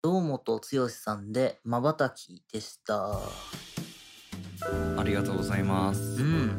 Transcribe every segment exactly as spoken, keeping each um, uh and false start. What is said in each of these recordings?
堂本剛さんで瞬きでした。 ありがとうございまうす。 ん、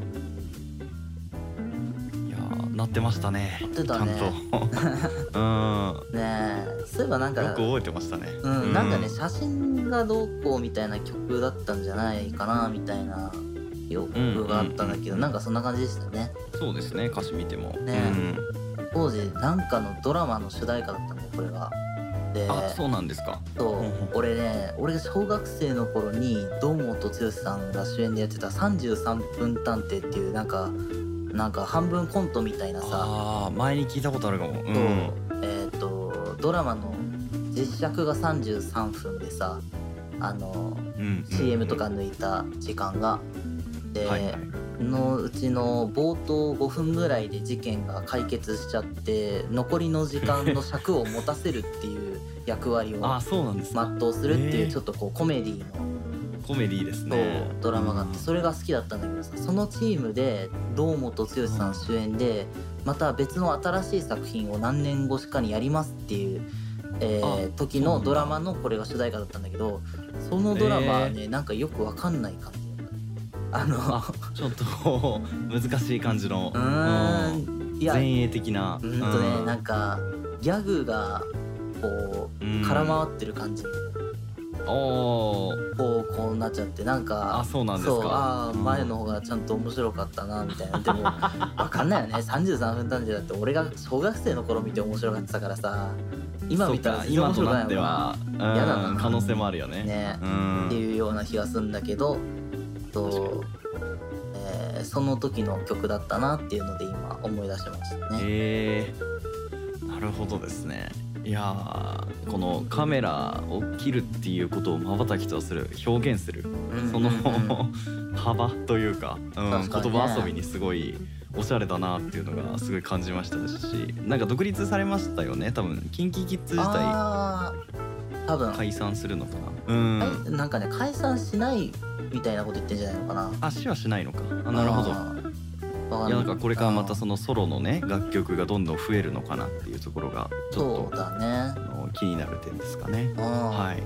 いやー、なってましたね。 なってたね。 ちゃんと。うん。 ねえ、そういえばなんか、 よく覚えてましたね。 うん、なんかね、写真がどうこうみたいな曲だったんじゃないかなみたいな記憶があったんだけど、 うんうんうんうんなんかそんな感じでしたね。 そうですね、歌詞見ても。 ね当時なんかのドラマの主題歌だったのこれが。で、 うん、あ、そうなんですか。 そううんうん俺ね俺が小学生の頃に堂本剛さんが主演でやってたさんじゅうさんぷん探偵っていうなんかなんか半分コントみたいなさ、 ああ、前に聞いたことあるかも。うとん。 えっ、とドラマの実尺がさんじゅうさんぷんでさ、あのうんうんうんシーエム とか抜いた時間がで、 はいはい。 のうちの冒頭ごふんぐらいで事件が解決しちゃって残りの時間の尺を持たせるっていう役割をああ、そうなんですか。 全うするっていへーうちょっとこうコメディのコメディですね。 ドラマがあってそれが好きだったんだけどさ、そのチームで堂本剛さん主演でまた別の新しい作品を何年越しかにやりますっていう、えーあ時のドラマのこれが主題歌だったんだけど、そのドラマはねなんかよくわかんない感じだったね。あのあ、ちょっと難しい感じの。 うーんいや前衛的な。 うんとねなんかギャグがこううん空回ってる感じ、 おーこうこうなっちゃってなんかあ、そうなんですか。 そうあーうん前の方がちゃんと面白かったなみたいな。でもわかんないよねさんじゅうさんぷん探偵だって俺が小学生の頃見て面白がってたからさ、今見たらそうか全然面今となって白くないもんはうんやだな可能性もあるよね。 ねうんっていうような気がするんだけどと、えーその時の曲だったなっていうので今思い出しましたね。 えー、なるほどですね。いやー、このカメラを切るっていうことを瞬きとする表現するうんそのうんうん幅というか、うん、言確かにね葉遊びにすごいおしゃれだなっていうのがすごい感じましたし、なんか独立されましたよね多分。キンキキッズ自体あー多分解散するのかな。うんはいなんかね解散しないみたいなこと言ってんじゃないのかな。 あ、死はしないのか。あ、なるほど。 あーわいやなんかこれからまたそののソロのね楽曲がどんどん増えるのかなっていうところがちょっとそうだね。 あの気になる点ですかね。 ははい。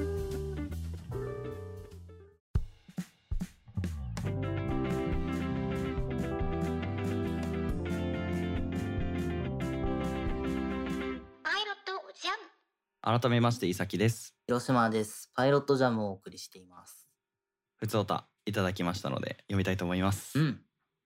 パイロットジャム。 改めましていさきです。 広島です。パイロットジャムをお送りしています。 ふつおたいただきましたので読みたいと思います。 うん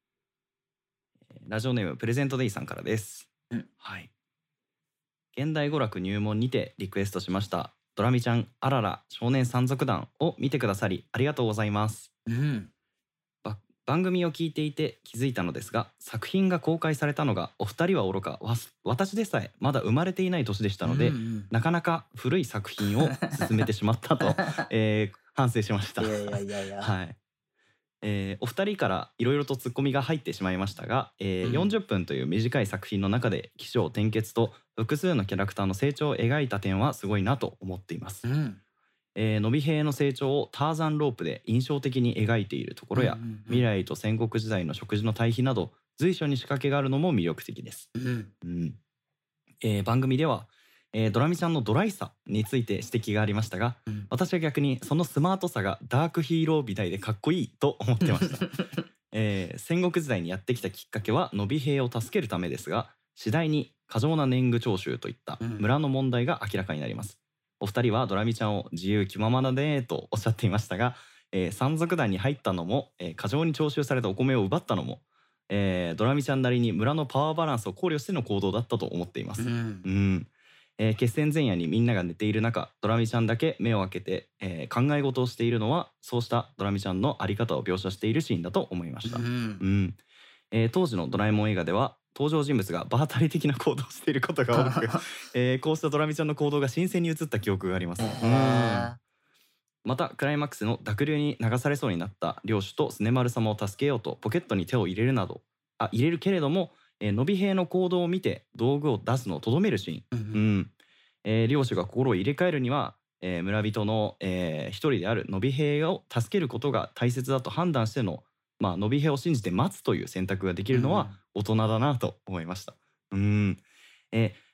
ラジオネームプレゼントデイさんからです。 うんはい。現代娯楽入門にてリクエストしましたドラミちゃんあらら少年山賊団を見てくださりありがとうございます。 うんば番組を聞いていて気づいたのですが、作品が公開されたのがお二人はおろかわす私でさえまだ生まれていない年でしたので、 うんうんなかなか古い作品を進めてしまったと、えー反省しました。 いやいやいやいや、 はい。えーお二人からいろいろとツッコミが入ってしまいましたが、えーうんよんじゅっぷんという短い作品の中で起承転結と複数のキャラクターの成長を描いた点はすごいなと思っています。 うんえー、のび平の成長をターザンロープで印象的に描いているところや、 うんうんうん未来と戦国時代の食事の対比など随所に仕掛けがあるのも魅力的です。 うんうんえー番組では、えードラミちゃんのドライさについて指摘がありましたが、 うん私は逆にそのスマートさがダークヒーロー美大でかっこいいと思ってました。えー戦国時代にやってきたきっかけはのび平を助けるためですが、次第に過剰な年貢徴収といった村の問題が明らかになります。お二人はドラミちゃんを自由気ままだねとおっしゃっていましたが、えー山賊団に入ったのも、えー過剰に徴収されたお米を奪ったのも、えードラミちゃんなりに村のパワーバランスを考慮しての行動だったと思っています。 うんうんえー決戦前夜にみんなが寝ている中、ドラミちゃんだけ目を開けて、えー考え事をしているのはそうしたドラミちゃんの在り方を描写しているシーンだと思いました。 ううんんえー当時のドラえもん映画では登場人物が場当たり的な行動をしていることが多く、えーこうしたドラミちゃんの行動が新鮮に映った記憶があります。 へうんーまたクライマックスの濁流に流されそうになった領主とスネマル様を助けようとポケットに手を入れるなどあ入れるけれども、えーのび平の行動を見て道具を出すのをとどめるシーン、 うんうんえー領主が心を入れ替えるには、えー村人の、えー一人であるのび平を助けることが大切だと判断しての、まあのび平を信じて待つという選択ができるのは大人だなと思いました。うんえー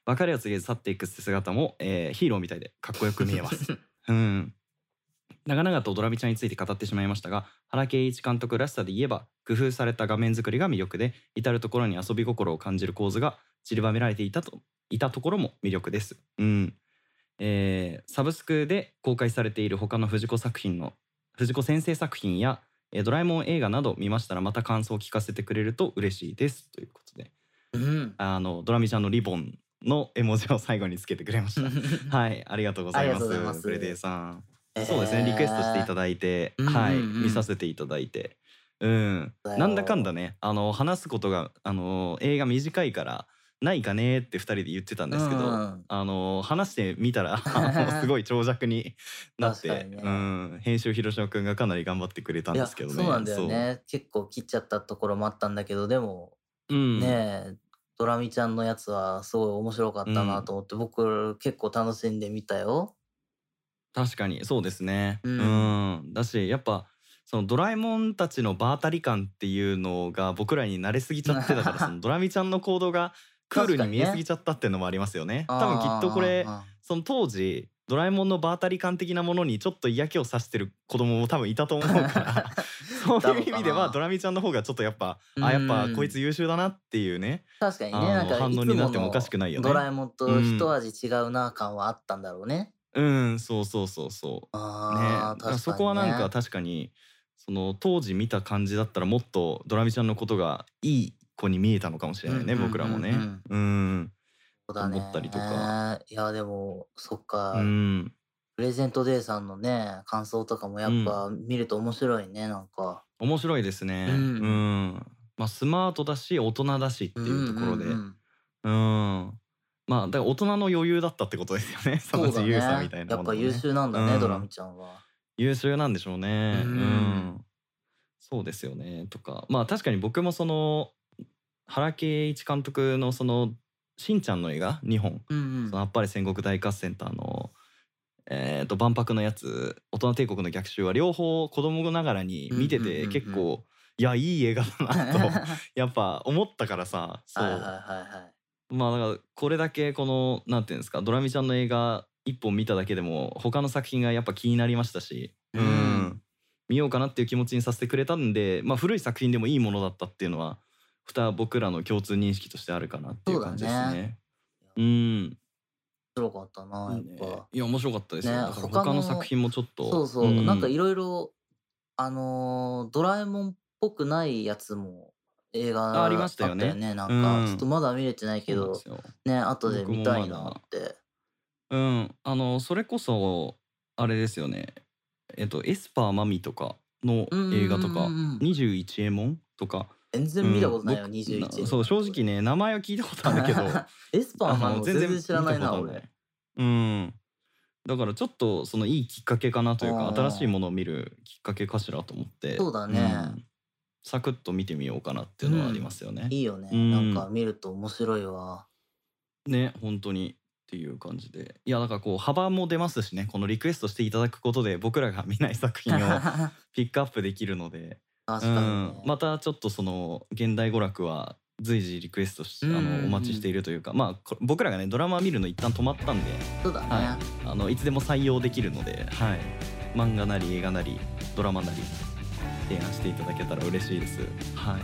別れを告げず去っていくって姿も、えーヒーローみたいでかっこよく見えますうん長々とドラミちゃんについて語ってしまいましたが、原敬一監督らしさで言えば工夫された画面作りが魅力で、至る所に遊び心を感じる構図が散りばめられていたといたところも魅力です。うんえーサブスクで公開されている他の藤子作品の藤子先生作品や、えードラえもん映画など見ましたらまた感想を聞かせてくれると嬉しいですということで、 うんあのドラミちゃんのリボンの絵文字を最後につけてくれましたはい、ありがとうございまありがとうございますすプレデイさん。 えーそうですね、リクエストしていただいて、 うんうんうんはい見させていただいて、うんだよなんだかんだね、あの話すことがあの映画短いからないかねってふたりで言ってたんですけど、 うんあの話してみたらもうすごい長尺になって、 確かにねうん編集広島くんがかなり頑張ってくれたんいやですけどね。 そうなんだよね。結構切っちゃったところもあったんだけど、でもそう、うん、 ねえドラミちゃんのやつはすごい面白かったなと思って、僕結構楽しんでみたよ。 確かにそうですね。 ううんん、だしやっぱそのドラえもんたちの場当たり感っていうのが僕らに慣れすぎちゃってたからそのドラミちゃんの行動がクールに見えすぎちゃったっていうのもありますよね。多分きっとこれあその当時ドラえもんの場当たり感的なものにちょっと嫌気をさしてる子供も多分いたと思うからそういう意味ではドラミちゃんの方がちょっとやっぱあやっぱこいつ優秀だなっていうねー確かにね、 あのなんか反応になってもおかしくないよねドラえもんと一味違うな感はあったんだろうね。 うんそうそうそうそうああ、 ね、 確かにね。 そこはなんか確かにその当時見た感じだったらもっとドラミちゃんのことがいい子に見えたのかもしれないね、 うんうんうんうん僕らもね。うんそうだね思ったりとか。 いやでもそっか、 うんプレゼントデーさんのね感想とかもやっぱ見ると面白いね、なんか。 面白いですね。 ううんんまあスマートだし大人だしっていうところで、 うんうんううんんまあだから大人の余裕だったってことですよね。そのそうだね自由さみたいなやっぱものもね優秀なんだね、 うんドラミちゃんは。 優秀なんでしょうね。 ううんん、そうですよねとかまあ確かに僕もその原敬一監督のそのしんちゃんの映画にほん、 うんうんそのあっぱれ戦国大合戦とあのえーと万博のやつ大人帝国の逆襲は両方子供ながらに見ててうんうんうんうん結構いやいい映画だなとやっぱ思ったからさそう、 はいはいはいはい。 まあだからこれだけこのなんていうんですかドラミちゃんの映画一本見ただけでも他の作品がやっぱ気になりましたし、 ううんん、見ようかなっていう気持ちにさせてくれたんで、まあ、古い作品でもいいものだったっていうのはふた僕らの共通認識としてあるかなっていう感じですそうだね。うん面白かったな、やっねぱ。 いや面白かったですよ、 ねだから他の他の作品もちょっとそうそう、 んなんかいろいろあのードラえもんっぽくないやつも映画あありましたよねあったよね、なんか、 うんちょっとまだ見れてないけどそうなんですよ。 ね、後で見たい僕もまだなって。 うんあのそれこそあれですよねえっとエスパーマミとかの映画とかうんうんうんうんにじゅういちエモンとか全然見たことないよ、 うんにじゅういち僕そう正直ね名前は聞いたことあるけどエスパーマンあのも全然知らないな、 見たこと俺。 うんだからちょっとそのいいきっかけかなというかあー新しいものを見るきっかけかしらと思ってそうだねんサクッと見てみようかなっていうのはありますよね。 いいよね、 うんなんか見ると面白いわ。 ね本当にっていう感じでいやだからこう幅も出ますしねこのリクエストしていただくことで僕らが見ない作品をピックアップできるので確かに、 うねん、またちょっとその現代娯楽は随時リクエストしあうんうんうんのお待ちしているというかまあこ僕らがねドラマ見るの一旦止まったんでそうだね、 はあのいつでも採用できるので、はい、漫画なり映画なりドラマなり提案していただけたら嬉しいです。はい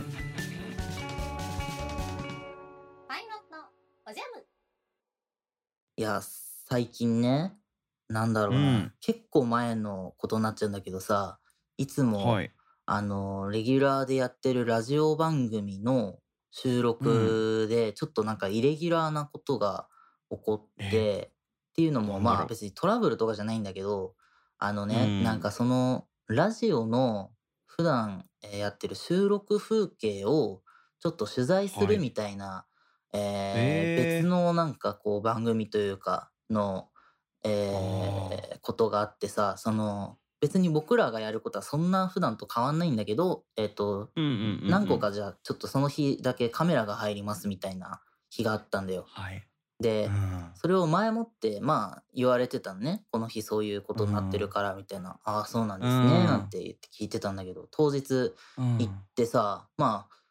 パイロットおジャム。 いや最近ねなんだろうな、 うん結構前のことになっちゃうんだけどさ、いつも、 はいあのレギュラーでやってるラジオ番組の収録でちょっとなんかイレギュラーなことが起こって、 えっていうのもなんだろうまあ別にトラブルとかじゃないんだけど、あのね、 うんなんかそのラジオの普段えーやってる収録風景をちょっと取材すはいるみたいな、えーえー別のなんかこう番組というかの、えあーことがあってさ、その別に僕らがやることはそんな普段と変わんないんだけど、えっ、とうんうんうんうん何個かじゃあちょっとその日だけカメラが入りますみたいな日があったんだよ。 はいで、 うんそれを前もってまあ言われてたのね、この日そういうことになってるからみたいな、ああそうなんですねうんなんて言って聞いてたんだけど、当日うん行ってさ、まあ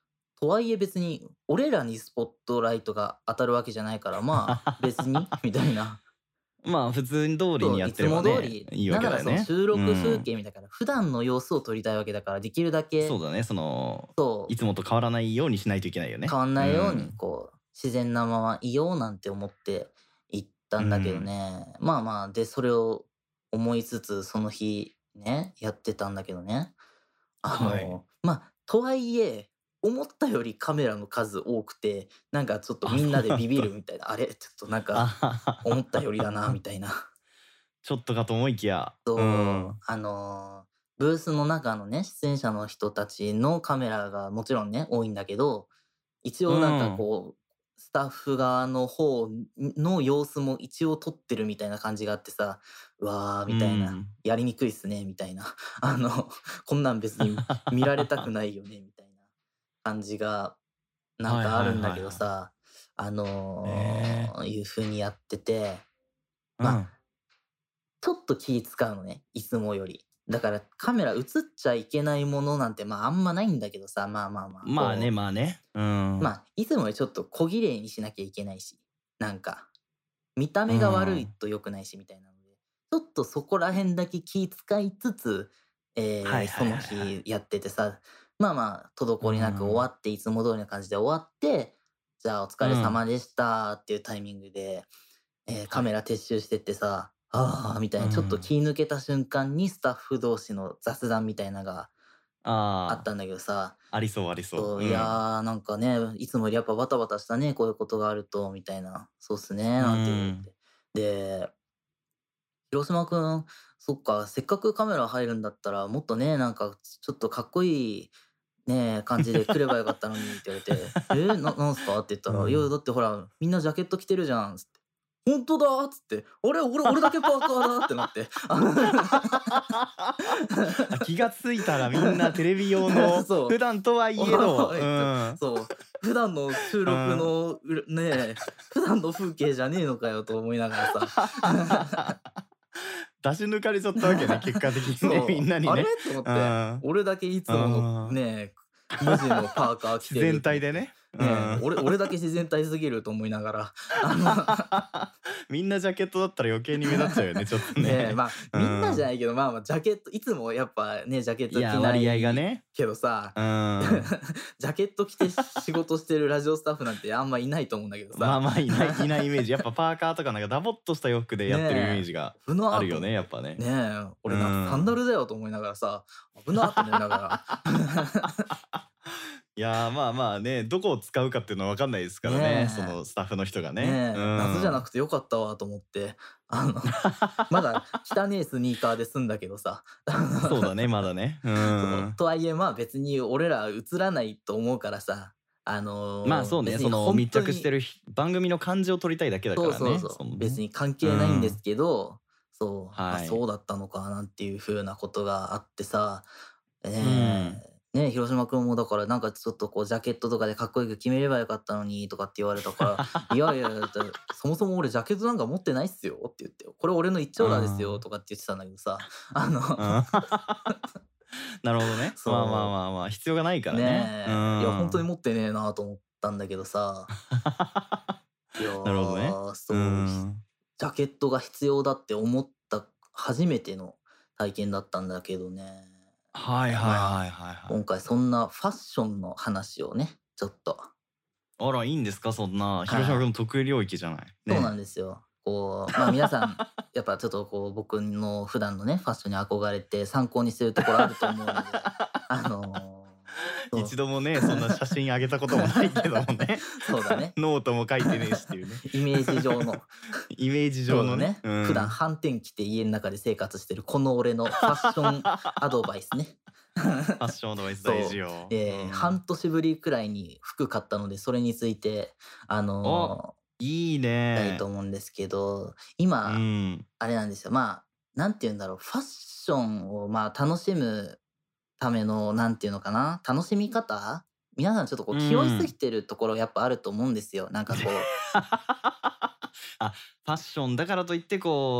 とはいえ別に俺らにスポットライトが当たるわけじゃないからまあ別にみたいな。 まあ普通に通りそうにやっいつも通てればねりいいわなんならそのけだよね。 収録風うん景みたいな普段の様子を撮りたいわけだからできるだけそうだねそのそういつもと変わらないようにしないといけないよね。 変わんないようにんこう自然なままいようなんて思って行ったんだけどね、まあまあでそれを思いつつその日ねやってたんだけどねあの、 はいまあとはいえ思ったよりカメラの数多くてなんかちょっとあみんなでそうなんだビビるみたいなあれちょっとなんあかはは思ったよりだなみたいなちょっとかと思いきやそう、 うんあのブースの中のね出演者の人たちのカメラがもちろんね多いんだけど一応なんかこう、スタッフ側の方の様子も一応撮ってるみたいな感じがあってさうわーみたいな、 うんやりにくいっすねみたいなあのこんなん別に見られたくないよねみたいな感じがなんかあるんだけどさあのねーいう風にやっててうんまあちょっと気使うのねいつもより。だからカメラ映っちゃいけないものなんてまああんまないんだけどさまあまあまあまあこうねまあねうんまあいつもよりちょっと小綺麗にしなきゃいけないしなんか見た目が悪いと良くないしみたいなのでちょっとそこら辺だけ気遣いつつ、えーはいそのはいはいはい日やっててさまあまあ滞りなく終わっていつも通りの感じで終わってじゃあお疲れ様でしたっていうタイミングで、えーカメラ撤収してってさ、ああみたいなちょっと気抜けた瞬間にスタッフ同士の雑談みたいなのがああったんだけどさあありそうありそうそういやーなんかねいつもよりやっぱバタバタしたねこういうことがあるとみたいなそうっすねなんて言ってで広島くんそっかせっかくカメラ入るんだったらもっとねなんかちょっとかっこいいね感じで来ればよかったのにって言われて「えー、ななんすか?」って言ったら「 うんいやだってほらみんなジャケット着てるじゃん」っつって「本当だ!」っつって「あれ俺俺だけパーカーだ!」ってなってあ気がついたらみんなテレビ用のそう普段とはいえど、 おいうん、 そう普段の収録のうらねえ普段の風景じゃねえのかよと思いながらさ出し抜かれちゃったわけね結果的にねそうみんなにあれねと思ってうん俺だけいつものうんねえ無地のパーカー着てる自然体でねねえうん俺俺だけ自然体すぎると思いながらあみんなジャケットだったら余計に目立っちゃうよねちょっとのねねえまあみんなじゃないけどまあまあジャケットいつもやっぱねジャケット着いやな割合がいねけどさうんジャケット着て仕事してるラジオスタッフなんてあんまいないと思うんだけどさまあまあいないいないイメージやっぱパーカーとかなんかダボっとした洋服でやってるイメージが危なーとあるよねやっぱねねえ俺なうんんかサンダルだよと思いながらさ危なーと思いながらいやーまあまあねどこを使うかっていうのは分かんないですからねねえそのスタッフの人がねねえうん夏じゃなくてよかったわと思ってあのまだ汚ねえスニーカーで済んだけどさそうだねまだねうそうんとはいえまあ別に俺ら映らないと思うからさあのーまあそうね別にその本当に密着してるひ番組の感じを撮りたいだけだからねそうそうそう、 のね別に関係ないんですけど、そう、あはいそうだったのかなんていう風なことがあってさうんねえねえ広島君もだからなんかちょっとこうジャケットとかでかっこよく決めればよかったのにとかって言われたから「いやいやいやだってそもそも俺ジャケットなんか持ってないっすよ」って言って「これ俺の一丁羅ですよ」とかって言ってたんだけどさあのうんなるほどねそうまあまあまあまあ必要がないからねねえ、 うんいや本当に持ってねえなと思ったんだけどさいやーなるほどねそう、 うんジャケットが必要だって思った初めての体験だったんだけどねはいはいはいはいはい今回そんなファッションの話をねちょっと、 あらいいんですかそんな広島君の得意領域じゃないねそうなんですよこうまあ皆さんやっぱちょっとこう僕の普段のねファッションに憧れて参考にしてるところあると思うのであのーそう一度もねそんな写真あげたこともないけどもねそうだねノートも書いてねえしっていうねイメージ上のイメージ上のねそうね普段反転着て家の中で生活してるこの俺のファッションアドバイスねファッションアドバイス大事よえーうん半年ぶりくらいに服買ったのでそれについてあのいいーやりたねいと思うんですけどう今、 んあれなんですよまあなんて言うんだろうファッションをまあ楽しむためのなんていうのかな楽しみ方皆さんちょっとこう気負いすぎてるところやっぱあると思うんですよなんかこうあファッションだからといってこう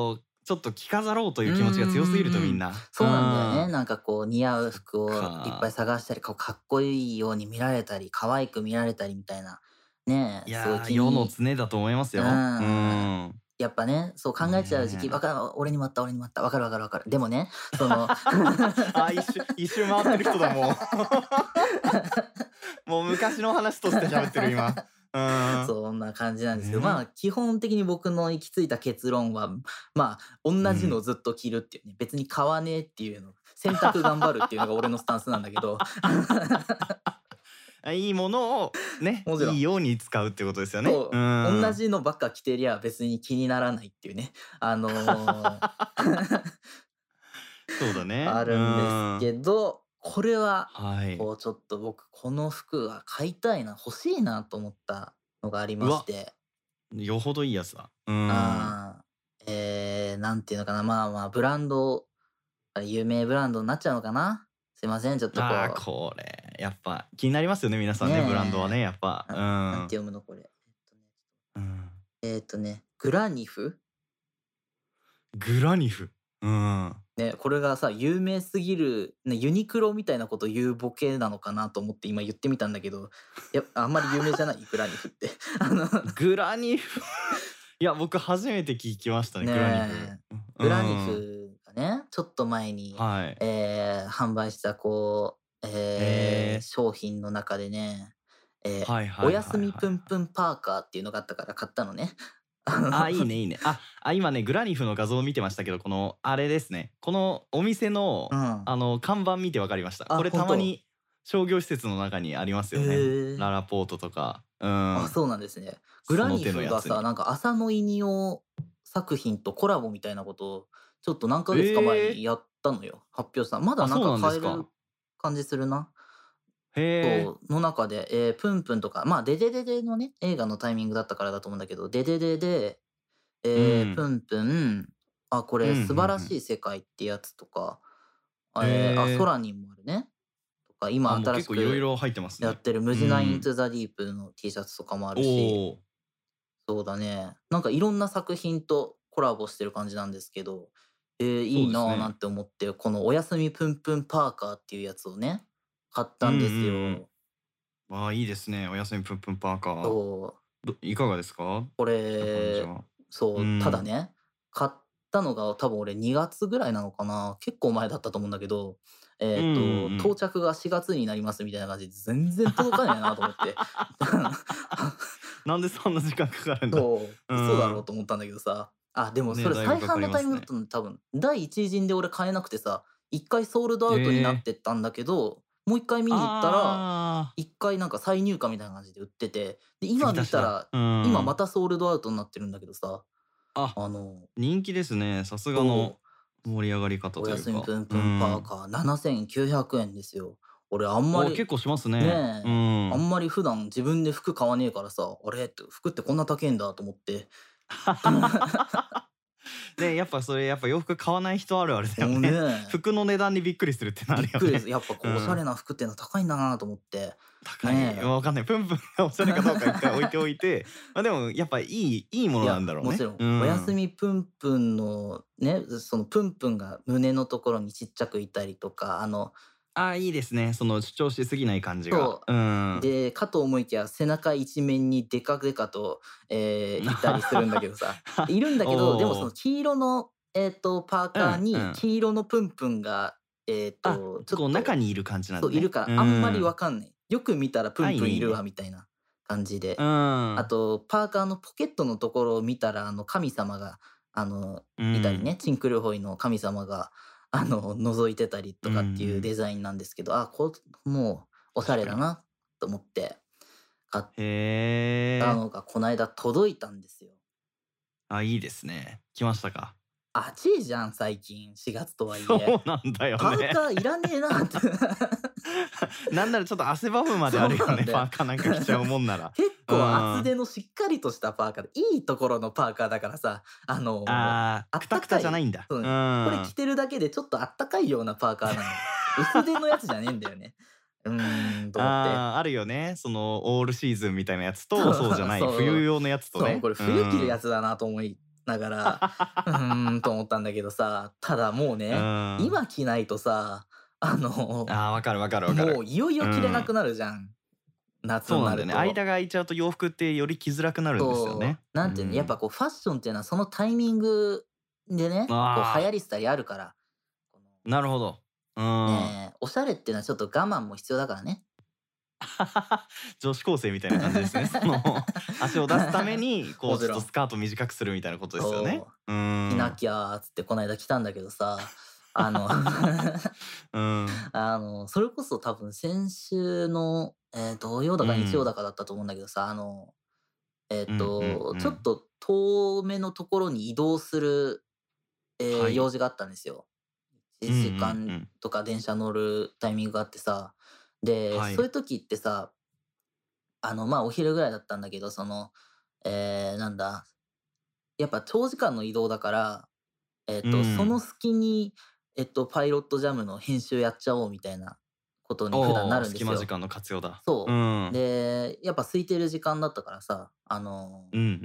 ちょっと着飾ろうという気持ちが強すぎるとみんな。 そうなんだよね。 うん。 なんかこう似合う服をいっぱか。 い探したり、こうかっこいいように見られたり、可愛く見られたりみたいな、ねえ、すごいいやー、世の気に常だと思いますうよ。うーん。 ん。 やっぱね、そう考えちゃう時期、わねかる、俺にもあった、俺にもあった、わかるわかるわかる。でもね、そのえ。あ、一周一周回ってる人だもう。もう昔の話として喋ってる今。うん。 そんな感じなんですけど、まあ、 ね。 基本的に僕の行き着いた結論は、まあ、同じのをうん。 ずっと着るっていうね、別に買わねえっていうの、選択頑張るっていうのが俺のスタンスなんだけど、 あ、いいものをね、 もちろん。 いいように使うってことですよね。うそう、同ん。 じのばっか着てりゃ別に気にならないっていうね、あのーそうだね。 あうるんですん。 けど、これは、 はい。 こうちょっと僕この服は買いたいな、欲しいなと思ったのがありうわ、 まして、 よほどいいやつだ。うん。 ああ、えー、なんていうのかな、まあまあ、ブランド、有名ブランドになっちゃうのかな。すいません、ちょっとああ、 ここれ、やっぱ気になりますよね、皆う、 さんね、ブランドはね、 ねやっぱ。 え、 うななんてん。 読むのこれ。 うん。 えっとね、グラニフ。 グラニフ。うん。 ね、これがさ、有名すぎる、ね、ユニクロみたいなこと言うボケなのかなと思って今言ってみたんだけど、やあんまり有名じゃない？グラニフって。あのグラニフ。いや、僕初めて聞きましたね、グラニフ。 ねえ、 うグラニん。 フがね、ちょっと前に、 はい。 えー販売したこう、えーええ。 商品の中でね、えーはいはおいはいはいはい。 やすみぷんぷんパーカーっていうのがあったから買ったのね。あのあ、いいねいいね。あ、あ、今ね、グラニフの画像を見てましたけど、この、あれですね。このお店の、 うん。 あの、看板見て分かりました。 あ、 これ本当。 たまに商業施設の中にありますへよね。 え。 ララポートとか、うあ、 ん、 そうなんですね。グラニその手のフがさ、 やつに。 なんか浅野いにお作品とコラボみたいなことを、ちょっと何ヶ月か前ええ！ にやったのよ、発表した。まだあ、 なんかそうなんです買えるか。 感じするな。 へえ。 そう、の中で、えープンプンとか、まあ、デデデデのね、映画のタイミングだったからだと思うんだけど、デデデで、えープうん。 ンプン、あ、こうん、うんうれ素晴らしん。 い世界ってやつとか、 へあえーあ、 え。 空にもあるね、とか、 あ、 今もう結構いろい新しくろ入ってますね。 やってるムうジナインん。 トゥザディープの T シャツとかもあおるし、 お。 そうだね、なんかいろんな作品とコラボしてる感じなんですけど、えーいいなぁなんそうですね。 て思って、このおやすみぷんぷんパーカーっていうやつをね、買っうんうんたんですうん。 よ。 ああ、いいですね。おやすみぷんぷんパーカー。 そう。 どいかがですか？見こた感じれ、 は。うそう、ただん。 ね、買ったのが多分俺にがつぐらいなのかな、結構前だったと思うんだけど、 うんうんうえっと、到ん。 着がしがつになりますみたいな感じで、全然届かねえなと思って。 なんでそんな時間かかるんだ。 そう、 う嘘だろうん。 と思ったんだけどさ。あ、でもそね、 れだいぶかか再販のタイりますね。 ミングだったの多分、だいいち陣で俺買えなくてさ、いっかいソールドアウトになっええ。 てったんだけど、もういっかい見に行ったら、 ああ、 いっかいなんか再入荷みたいな感じで売ってて、で、今継ぎ足しだ。 見たら、 う今まん。 たソールドアウトになってるんだけどさ、 あ、 あの、 人気ですね。さすがのそう、 盛り上がり方おやすみというか。うぷんぷんパーん。 カーななせんきゅうひゃくえんですよ。俺あんまお、 り、 結構しますね。うねえ、あん。 んまり普段自分で服買わねえからさ、あれって、服ってこんな高えんだと思って。 で、やっぱそれやっぱ洋服買わない人あるあるだよもうねね。 え、 服の値段にびっくりするってなるよね。 びっくりです。やっぱこうおしゃれうん。 な服っていうのは高いんだなと思って。 高い。 ねえ。 わかんない。プンプンがおしゃれかどうか一回置いておいて、まあでもやっぱいいいいものないや、 んだろうね。 もちろん、 うおやすん。 みぷんぷんのね、そのぷんぷんが胸のところにちっちゃくいたりとか、あの、 ああ、いいですね。その主張しすぎない感じが。 そうん。 う。で、かと思いきや、背中一面にデカデカと、えーいたりするんだけどさ。いるんだおけど、でもそのお。 黄色の、えっと、パーうカーにんうん。 黄色のプンプンが、えっあ、 と、ちょこうっと、 中にいる感じなんそう、いるだね。うからあんまりわん。 かんない。よく見たらプあ、 ンプンいるわいいねいいね。 みたいな感じで。 うん。 あと、パーカーのポケットのところを見たら、あの、神様が、あの、 ういたりね、 ん。 チンクルホイの神様が、あの、覗いてたりうんうとかっていうデん。 ザインなんですけど、あ、こう、もうおしゃ確かに。 れだなと思って買っへえ。 たのがこないだ届いたんですよ。 あ、いいですね。来ましたか。 暑いじゃん、最近、しがつとはいえ。 そうなんだよパーね。 カーいらねえなって。 なんならちょっと汗ばむまであそうるよね、 なんだよ。 パーカーなんか着ちゃうもんなら。 結うん。 構厚あ手のしっかりとしたパーカーで、いいところのパーカーだからさ、あの、 あ、 あっくたくたたかい、 じゃないんだ。 そううね、これ着ん。 てるだけでちょっとあったかいようなパーカーなのよ。薄手のやつじゃねえんだよね。うーん、と思って。 ああ、あるよね。そのオールシーズンみたいなやつと、 そうそうじゃないそう、 冬用のやつとそう、 ね。 これう冬着るやん。 つだなと思いだから、うーんと思ったんだけどさ、ただもううね、 ん。 今着ないとさ、あの、 ああ、わかるわかるわかる。 もういよいよ着れなくうん。 なるじゃん。夏にそうなんだよね。 なると。 間が空いちゃうと洋服ってより着づらくなるんですよそう、 ね。うなんていうの、やっぱん。 こうファッションっていうのはそのタイミングでね、こう流行あり廃りあるから、このあ、なるほど。うん。 ねえ、おしゃれっていうのはちょっと我慢も必要だからね。 女子高生みたいな感じですね。その足を出すためにこうちょっともちろん。 スカート短くするみたいなことですよね。 そううー着なん。 きゃーっつってこないだ来たんだけどさ、あのうん。 あの、それこそ多分先週の、えー土曜だか日曜うん。 だかだったと思うんだけどさ、あの、えっうんうんと、 うん。 ちょっと遠めのところに移動する、えーはい。 用事があったんですよ。1 うんうん時間うん。 とか電車乗るタイミングがあってさ、で、 はい。 そういう時ってさ、あの、まあ、お昼ぐらいだったんだけど、その、えーなんだ、やっぱ長時間の移動だから、えっうと、そのん。 隙に、えっと、パイロットジャムの編集やっちゃおうみたいなことに普段なおお、 るんですよ。 隙間時間の活用だ。うそん。 う。で、やっぱ空いてる時間だったからさ、あの、 うんうんうん。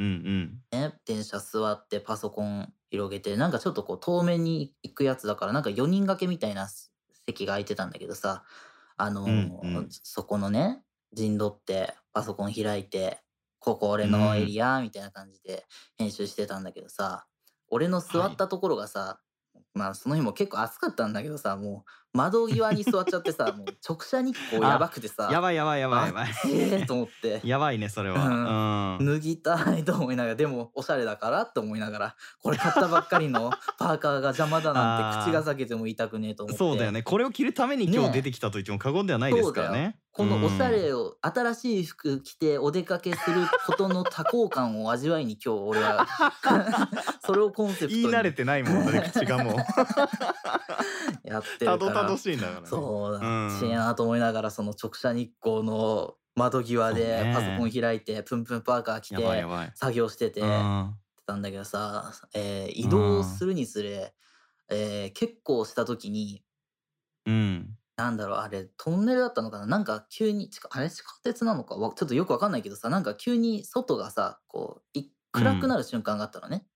ね、電車座ってパソコン広げて、なんかちょっとこう遠目に行くやつだから、なんかよにん掛けみたいなす席が空いてたんだけどさ、あうんの、 うん。 そこのね、陣取ってパソコン開いて、ここ俺うのエん。 リアみたいな感じで編集してたんだけどさ、俺の座はい。 ったところがさ、まあその日も結構暑かったんだけどさ、もう窓際に座っちゃってさ、もう直射日光やばあ、 くてさ、 やばいやばいやばいあっやばい。 ちーと思って。 やばいね、それは。 うん。 うん。 脱ぎたいと思いながら、でもおしゃれだからって思いながら、これ買ったばっかりのパーカーが邪魔だなんて口があ裂けても痛くねえとあ、 思って。 そうだよね。これを着るために今日出ねえ、 てきたと言っても過言ではないですそうだよ。 からね。うこのおしゃん。 れを新しい服着てお出かけすることの多幸感を味わいに今日俺はそれをコンセプ言いトに慣れてないもんね、口がもう。 やってたるから、 どたどしいんだからね。 そううだ、っちえん。 なと思いながらその直射日光の窓際そうでパソコンね。 開いて、プンプンパーカー着やばいてやばい。 作業してうてん。 たんだけどさ、えーう移動すん。 るにつれ、えー結構した時に、 うん。 なんだろう、あれ、トンネルだったのかな、なんか急に、地下あれ、地下鉄なのか、わちょっとよくわかんないけどさ、なんか急に外がさ、こう、い暗くなうん。 る瞬間があったのね。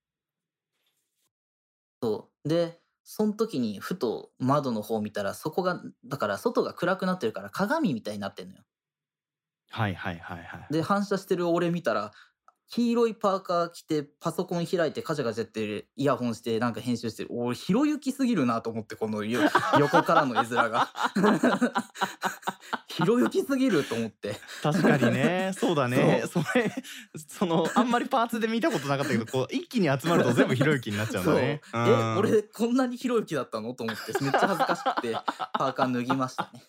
そう。で、そん時にふと窓の方を見たら、そこがだから外が暗くなってるから鏡みたいになってんのよ。 はいはいはいはい。 で、反射してる俺見たら、黄色いパーカー着て、パソコン開いてカチャカチャやってる、イヤホンしてなんか編集してる。俺、ひろゆきすぎるなと思って、このよ横からの絵面が。ひろゆきすぎると思って。 確かにね、そうだね。 そう。 それ、その、あんまりパーツで見たことなかったけど、こう一気に集まると全部ひろゆきになっちゃうんだそう。 ね。うえ、 ん。 俺こんなにひろゆきだったのと思って、めっちゃ恥ずかしくて、パーカー脱ぎましたね。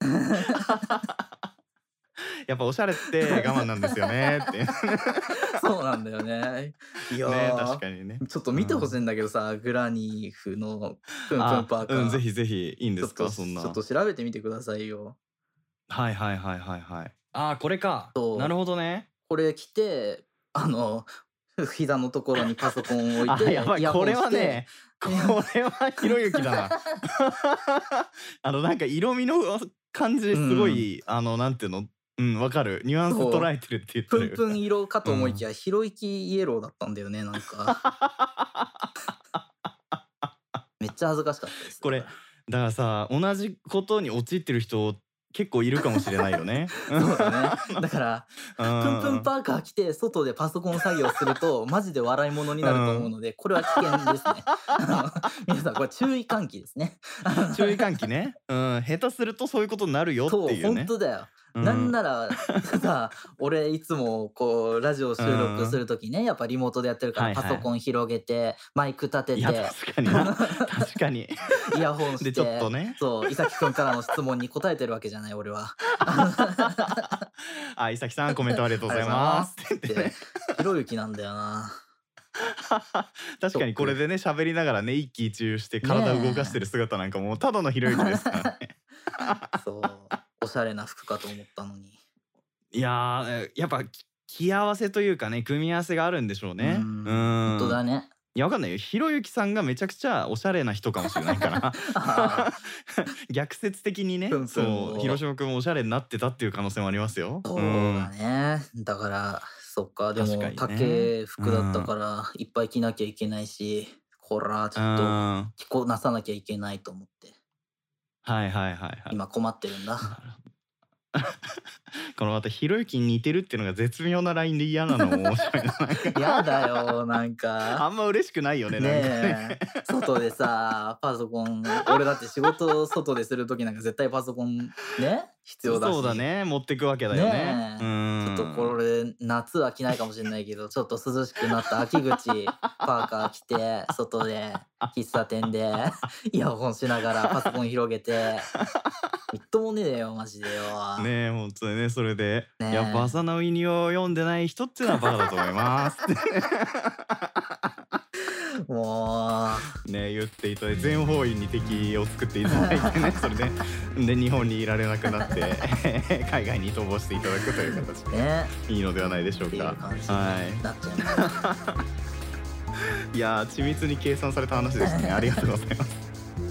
やっぱおしゃれって我慢なんですよねって。 そうなんだよね。いやね、確ー、 かにね。 ちょっと見てほしうん。 いんだけどさ、グラニーフのプンプンあ、うん、ぜパーカー。 ひぜひ、いいんでちょっとすか？そんな。 ちょっと調べてみてくださいよ。 はいはいはいはいはい。ああ、これか。なるそう。 ほどね。 これ着て、あの、膝のところにパソコンを置いあ、やて、 ばい、 イヤホこれンして、 はね、これはひろゆきだな。あの、なんか色味の感じうすごん、 い、あの、なんていうの、うん、わかる。ニュアンスそう、 捉えてるって言ったプンらいいか。 プン色かとうん。 思いきや、ひろゆきイエローだったんだよね、なんか。めっちゃ恥ずかしかったです、 これ、 だかだからさ、同じことに陥ってる人結構いるかもしれないよね。 ら。そうだね。だから、 うプンプンん。 パーカー着て、外でパソコン作業すると、マジで笑い物になると思ううん。 ので、これは危険ですね。あの、皆さんこれ注意喚起ですね。 注意喚起ね。うん、下手するとそういうことになるよっそう、ほんていうね。 とだよ。なんうん。 なら、さ、俺いつもこうラジオう収録すん。 る時ね、やっぱリモートでやってるからはいはい。 パソコン広げて、マイク立ていや、 て、 確かにな。確かに。 イヤホンしで、ちょっとて、 ね。 そう、伊崎くんからの質問に答えてるわけじゃない、俺は。 あ、伊崎さん、コメントありがとうございありがとうございます。 ますって言ってね。 って、ひろゆきなんだよな。シ確かにこれョック。 でね、喋りながらね、一喜一憂して体を動かしてねる姿なんかもうただのひろゆきですからえ。 ね。 そう、おしゃれな服かと思ったのに。 いやー、やっぱ、き着合わせというかね、組み合わせがあるんでしょううーね。うん、ほんとーん。 だね。 いや、わかんないよ。ひろゆきさんがめちゃくちゃおしゃれな人かもしれないから。 ああ、 逆説的にね、 プンプンそう、広を島君もおしゃれになってたっていう可能性もありますよ。うそうだん。 ね。だから、 そっか、でも確かにね。 竹う服だったん。 からいっぱい着なきゃいけないし、こらちうょっとん。 着こなさなきゃいけないと思って、 はいはいはいはい。 今困ってるんだ。 なるほど。このまたひろゆきに似てるっていうのが絶妙なラインで嫌なのも面白いな。なんかやだよ、なんあか。 んま嬉しくないよね、なんかね。 ねえ、外でさ、パソコン、俺だって仕事外でする時なんか絶対パソコンね、必要だし。 そうだね、持ってくわけだよね。 ねうえ、ちょっとこん。 れ夏は着ないかもしれないけど、ちょっと涼しくなった秋口、パーカー着て、外で、喫茶店で、イヤホンしながらパソコン広げて、みっともねえよ、マジでよ。 ねえ、ほんとにね、それで、 ねやっぱ浅野いにおを読んでない人っていうのはバカだと思いますってえ、もね、言っていただいて、全方位に敵を作っていただいてね、それで、で、日本にいられなくなって、海外に逃亡していただくという形う、 でね、 いいのではないでしょっていううか。 感じにはなっちゃいます。 い。いやー、緻密に計算された話でしたね。ありがとうございます。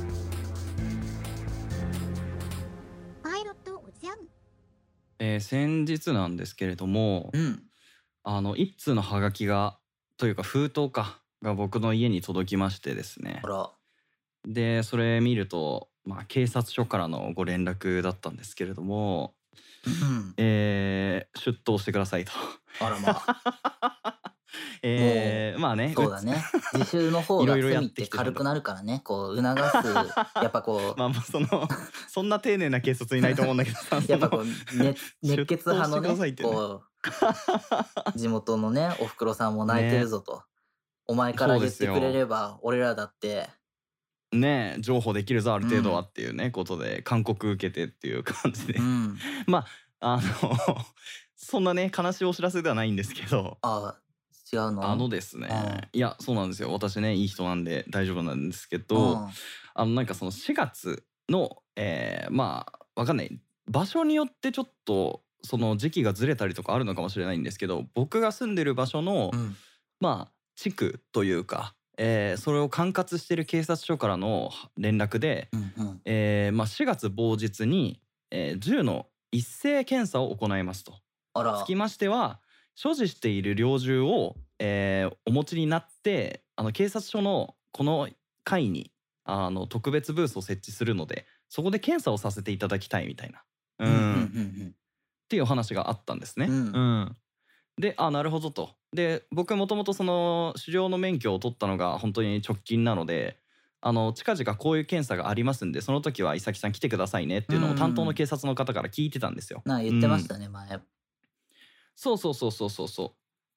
パイロットおじゃむ。 えー先日なんですけれども、 うん。 あの一通のハガキがというか封筒かが僕の家に届きましてですね。 あら。 でそれ見ると、まあ、警察署からのご連絡だったんですけれども、 うん。 えー出頭してくださいと。 あらまあ。 えーまあね、 そうだね。自習の方いろがいろやっ罪っててきてたんだ軽くなるからね。こう促す、やっぱこまあまあそのそんな丁寧な警察いないと思うんだけどさ、 う、やっぱそのこう、ね、熱血派の出頭してくださいね、 ってね。 こう、地元のね、お袋さんも泣いてるね、 ぞと。お前からそうで言ってくれすよ。 れば、俺らだって、 ね、譲歩できるぞあるう程度はん、 っていうねことで勧告受けてっていう感じで、 うん。 まああのそんなね悲しいお知らせではないんですけど、 あ、違うあの？ のですうん。 ね、いやそうなんですよ、私ねいい人なんで大丈夫なんですけうど、 ん。 あのなんかそのしがつの、えーまあわかんない場所によってちょっとその時期がずれたりとかあるのかもしれないんですけど、僕が住んでる場所のうん。 まあ地区というか、えーそれを管轄してる警察署からの連絡で、 うんうん。 えーまあ、しがつ某日に、えー銃の一斉検査を行いますと。 あら。 つきましては所持している猟銃を、えーお持ちになってあの警察署のこの階にあの特別ブースを設置するのでそこで検査をさせていただきたいみたいな、ううんうんん、っていう話があったんですね。 うんうん。うん。 うん、で、あ、なるほどと。で、僕もともとその狩猟の免許を取ったのが本当に直近なので、あの近々こういう検査がありますんで、その時は伊崎さん来てくださいねってういうのを担当のん。 警察の方から聞いてたんですよ。 なんかう言ってましん。 たね、前。 そうそうそうそうそうそう。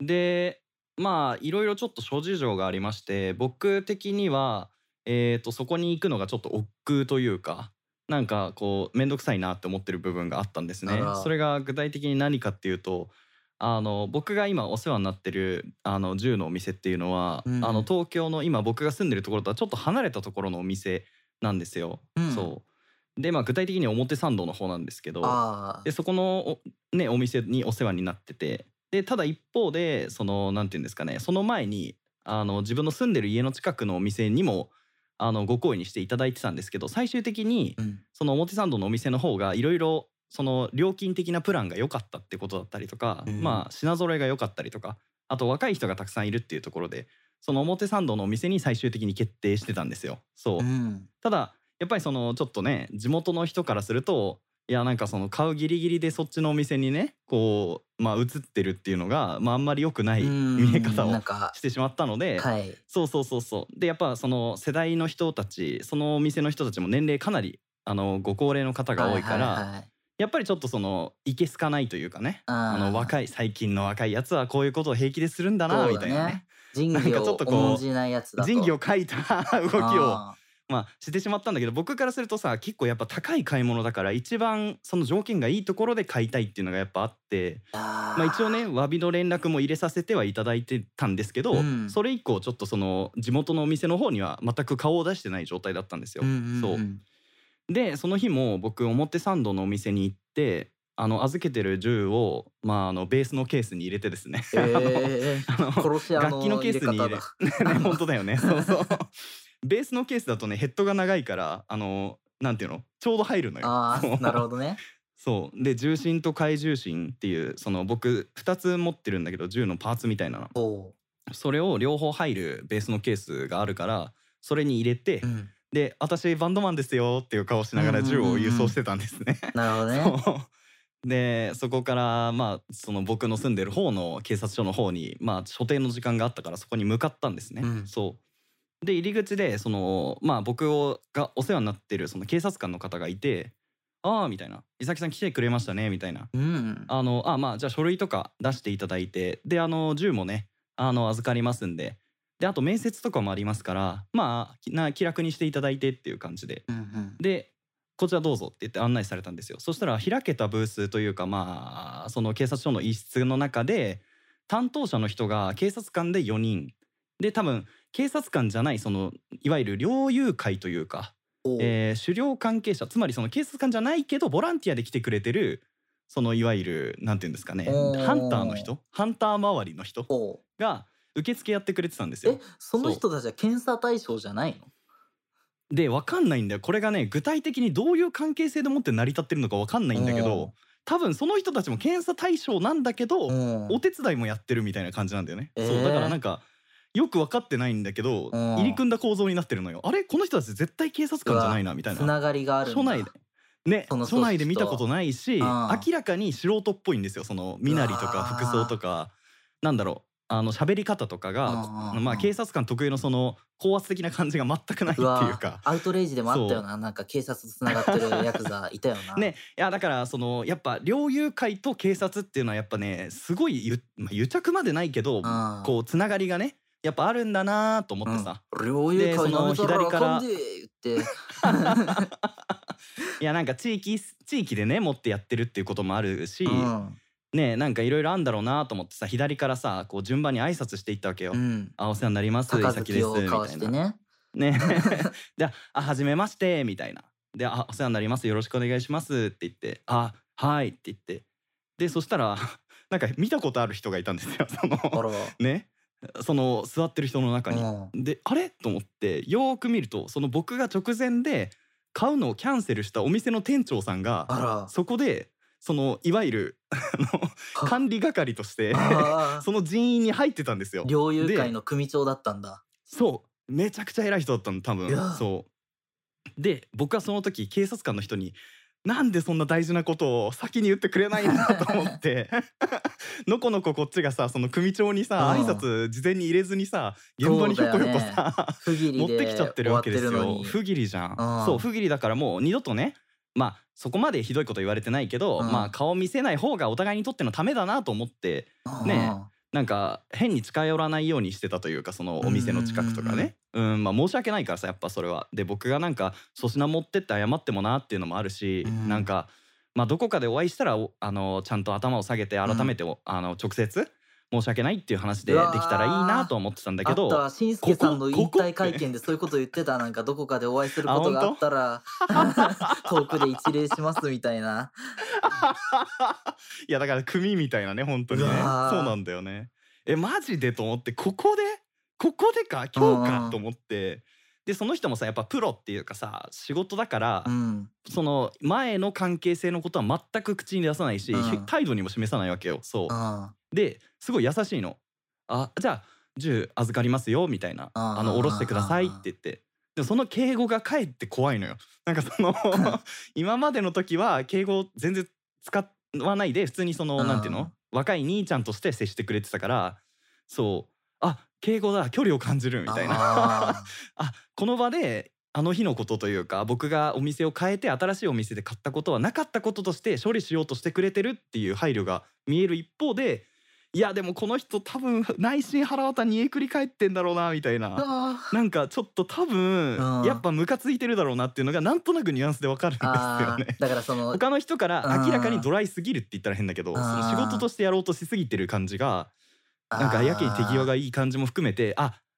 で、まあいろいろちょっと諸事情がありまして、僕的にはえーとそこに行くのがちょっと億劫というか、なんかこう面倒くさいなって思ってる部分があったんですね。そあら。 れが具体的に何かっていうと、あの僕が今お世話になってるあの銃のお店っていうのは、あのうん。 東京の今僕が住んでるところとはちょっと離れたところのお店なんですよ。 うん。 そうで、まあ具体的には表参道の方なんですけど、 ああ。 でそこのお,、ね、お店にお世話になってて、でただ一方でそのなんていうんですかね、その前にあの自分の住んでる家の近くのお店にもあのご好意にしていただいてたんですけど、最終的にうん。 その表参道のお店の方がいろいろその料金的なプランが良かったってことだったりとか、 うん。 まあ品揃えが良かったりとか、あと若い人がたくさんいるっていうところで、その表参道のお店に最終的に決定してたんですよ。そうう。 ん。 ただやっぱりそのちょっとね地元の人からすると、いやなんかその買うギリギリでそっちのお店にねこうまあ映ってるっていうのが、まあ、あんまり良くなうい見え方ん。なんをか、 してしまったので、 はい。 そうそうそうそうでやっぱその世代の人たち、そのお店の人たちも年齢かなりあのご高齢の方がはいはい多いから、 はい。 やっぱりちょっとそのいけすかないというかね、あのああ、 若い最近の若いやつはこういうことを平気でするんだなそうだみたいなね、 ね。仁なんかちょっ義をとこ重んじないやつう仁義だと。 を欠いた動きをああ。 まあしてしまったんだけど、僕からするとさ結構やっぱ高い買い物だから一番その条件がいいところで買いたいっていうのがやっぱあって、まあ一応ねあ詫びの連絡も入れさせてはいただいてたんですけあ。うど、 ん。 それ以降ちょっとその地元のお店の方には全く顔を出してない状態だったんですよ。 うんうんそううん。 でその日も僕表参道のお店に行って、あの預けてる銃を、まあ、あのベースのケースに入れてですねあのええ、 あの殺し屋楽器のの入れケースに入方れだ。 ね本当だよねそうそうベースのケースだとねヘッドが長いから、あのなんていうのちょうど入るのよ。 ああ、 そうなるほどね。 そうで重心と回重心っていうその僕ふたつ持ってるんだけど銃のパーツみたいなのおう。 それを両方入るベースのケースがあるからそれに入れて、 うん。 で私バンドマンですよっていう顔しながら銃を輸送してたんですね。 なるほどね。 そうでそこからまあその僕の住んでる方の警察署の方にまあ所定の時間があったからそこに向かったんですね。 うんそうで入り口でそのまあ僕をがお世話になってるその警察官の方がいて「ああ」みたいな「伊崎さん来てくれましたね」みたいなうん。 あのあまあじゃあ書類とか出していただいてであの銃もねあの預かりますんでであと面接とかもありますからまあきな気楽にしていただいてっていう感じでうんうん。 でこちらどうぞって言って案内されたんですよ。そしたら開けたブースというかまあその警察署の一室の中で担当者の人が警察官でよにんで多分警察官じゃないそのいわゆる猟友会というか、 おう。 えー狩猟関係者つまりその警察官じゃないけどボランティアで来てくれてるそのいわゆるなんていうんですかねおーハンターの人ハンター周りの人おう。 が受付やってくれてたんですえよ。、 その人たちは検査対象じゃないの？ で分かんないんだよこれがね具体的にどういう関係性でもって成り立ってるのか分かんないんだけど多分その人たちも検査対象なんだけどうん。 お手伝いもやってるみたいな感じなんだよね。 えーそうだからなんかよく分かってないんだけどうん入り組んだ構造になってるのよ。あれこの人たち絶対警察官じゃないなみたいな。 つながりがあるんだ。 署内でねその署内で見たことないしうん明らかに素人っぽいんですよ。その身なりとかうわー服装とかなんだろうあの喋り方とかうんがうんうんまあ警察官特有のその高圧的な感じが全くないっていううわか。 アウトレイジでもあったよな。なんか警察とつながってるヤクザいたよな。 ね、いやだからそのやっぱ猟友会と警察っていうのはやっぱねすごいゆ、まあ、癒着までないけどうんこうつながりがねやっぱあるんだなと思ってさ、 うん、猟友会なめたらあかんで言っていやなんか地域地域でね持ってやってるっていうこともあるし、 うんねなんかいろいろあんだろうなと思ってさ左からさこう順番に挨拶していったわけよ。 うんあお世話になります伊杯崎ですを交わみたいな。 してね。 ねであはじめましてみたいなであお世話になりますよろしくお願いしますって言ってあはいって言ってでそしたらなんか見たことある人がいたんですよそあのら。 ねその座ってる人の中に。 うんであれと思ってよーく見るとその僕が直前で買うのをキャンセルしたお店の店長さんがあら。 そこでそのいわゆるあの管理係としてあーその人員に入ってたんですよ。 猟友会の組長だったんだ。 そうめちゃくちゃ偉い人だったの多分いやそうで僕はその時警察官の人になんでそんな大事なことを先に言ってくれないんだと思ってのこのここっちがさその組長にさうん挨拶事前に入れずにさ現場にひょこひょこさ、 不義理持でってきちゃってるわけですよ。 終わってるのに不義理じゃん、 うんそう不義理だからもう二度とねまあそこまでひどいこと言われてないけど、 うんまあ顔見せない方がお互いにとってのためだなと思ってねなんか変に近寄らないようにしてたというかそのお店の近くとかねうんまあ申し訳ないからさやっぱそれはで僕がなんか粗品持ってって謝ってもなっていうのもあるし、 うんなんかまあどこかでお会いしたらおあのちゃんと頭を下げて改めてお、あの直接申し訳ないっていう話ででうわーきたらいいなと思ってたんだけあったどわしんすけさんの引ここ退会見でそういうこと言ってた。なんかどこかでお会いすることがあったら遠くで一礼しますみたいな。 いやだから組みたいなね本当にねうわーそうなんだよね。えマジでと思ってここでここでか今日うんかと思ってでその人もさやっぱプロっていうかさ仕事だから、 うんその前の関係性のことは全く口に出さないし、 うん態度にも示さないわけよ。そううんですごい優しいの。あじゃあ銃預かりますよみたいなあーあの下ろしてくださいって言ってでもその敬語がかえって怖いのよ。なんかその今までの時は敬語全然使わないで普通にそのうんなんていうの若い兄ちゃんとして接してくれてたからそうあ敬語だ距離を感じるみたいなああこの場であの日のことというか僕がお店を変えて新しいお店で買ったことはなかったこととして処理しようとしてくれてるっていう配慮が見える一方でいやでもこの人多分内心腹渡煮えくり返ってんだろうなみたいなあなんかちょっと多分うんやっぱムカついてるだろうなっていうのがなんとなくニュアンスでわかるんですよあね。 だからその他の人から明らかにドライすぎるって言ったら変だけどうんその仕事としてやろうとしすぎてる感じがなんかやけに手際がいい感じも含めてあ